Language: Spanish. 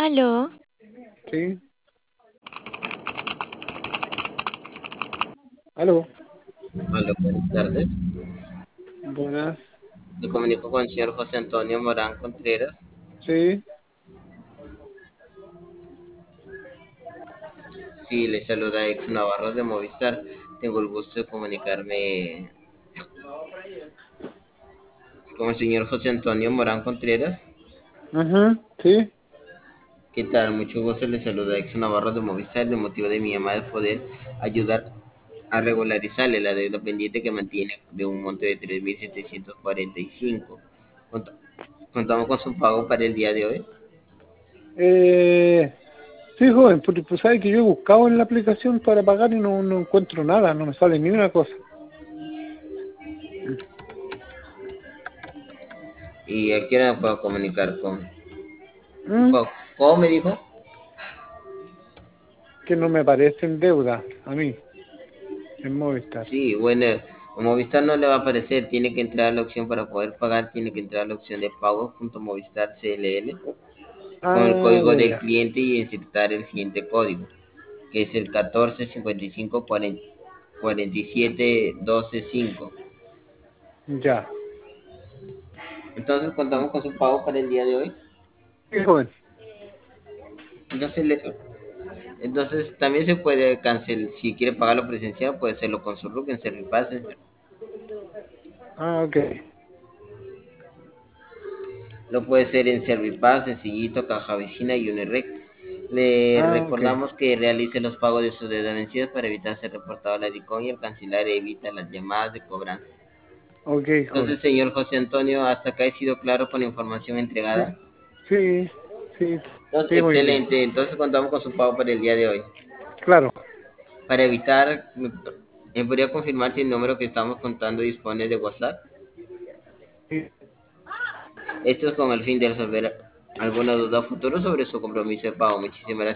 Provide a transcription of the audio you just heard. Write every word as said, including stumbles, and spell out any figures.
Aló, Sí, aló, Hola, buenas tardes. buenas, Me comunico con el señor José Antonio Morán Contreras. sí, Sí, le saluda Ex Navarro de Movistar. Tengo el gusto de comunicarme con el señor José Antonio Morán Contreras. ajá, sí, ¿Qué tal? Mucho gusto, le saluda Ex Navarro de Movistar. El motivo de mi llamada es poder ayudar a regularizarle la deuda pendiente que mantiene de un monto de tres mil setecientos cuarenta y cinco. Cont- Contamos con su pago para el día de hoy. eh, sí, joven, pues, pues sabe que yo he buscado en la aplicación para pagar y no, no encuentro nada, no me sale ni una cosa. ¿Y a qué hora me puedo comunicar con? ¿Mm? ¿Cómo me dijo? Que no me aparece en deuda, a mí, en Movistar. Sí, bueno, en Movistar no le va a aparecer, tiene que entrar a la opción para poder pagar, tiene que entrar a la opción de pago.movistar C L L con el Ah, código ya, del ya, cliente y insertar el siguiente código, que es el catorce cincuenta y cinco cuarenta cuarenta y siete doce cinco. ya. Entonces contamos con su pago para el día de hoy. Sí, joven. Entonces, le- entonces también se puede cancelar, si quiere pagarlo presencial, puede hacerlo con su RUC en Servipass. Ah, ok. Lo puede hacer en Servipass, Sencillito, Caja Vecina y Unirec. Le Ah, ok. recordamos que realice los pagos de sus deudas vencidas para evitar ser reportado a la DICOM y el cancelar evita las llamadas de cobranza. Ok, Entonces, joven. señor José Antonio, hasta acá he sido claro con la información Sí, entregada. sí, sí, Entonces, sí, muy bien. excelente. Entonces, contamos con su pago para el día de hoy. Claro. Para evitar, ¿me, me podría confirmar si el número que estamos contando dispone de WhatsApp? Sí. Esto es con el fin de resolver alguna duda futuro sobre su compromiso de pago. Muchísimas gracias.